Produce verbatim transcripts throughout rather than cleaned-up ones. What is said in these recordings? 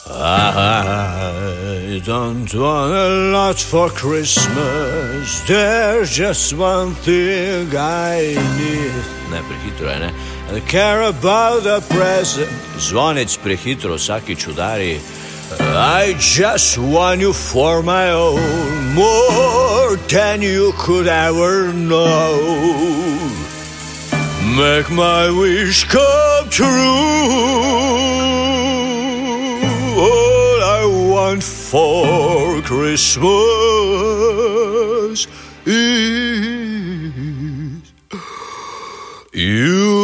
I don't want a lot for Christmas. There's just one thing I need. Ne, prehitro je, ne? I care about the present. Zvonec prehitro vsakič udari. I just want you for my own, more than you could ever know. Make my wish come true. All I want for Christmas is you.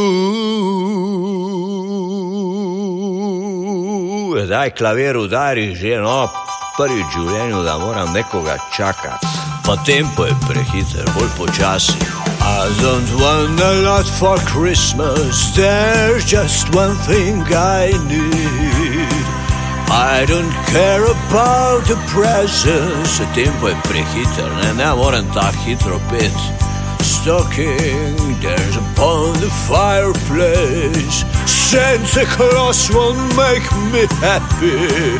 Daj klavir udari že, no, prvi v življenju, da moram nekoga čakati. Pa tempo je prehiter, bolj počasi. I don't want a lot for Christmas. There's just one thing I need. I don't care about the presents. Tempo je prehiter, ne, ne moram tak hitro pet. Stocking, there's upon the fireplace. Santa Claus won't make me happy.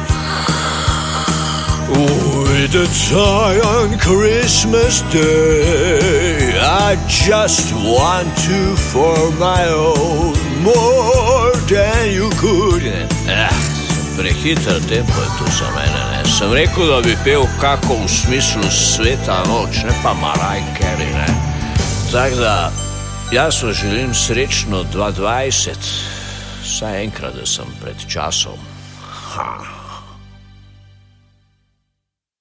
With a tie on Christmas Day, I just want you for my own, more than you could. Ah, prehiter tempo je tu za mene, ne. Sem rekel, da bi pel kako v smislu Sveta noč, ne pa Mariah Carey, ne. Tako da, jaz vam želim srečno dva dvajset, saj enkrat, da sem pred časom. Ha.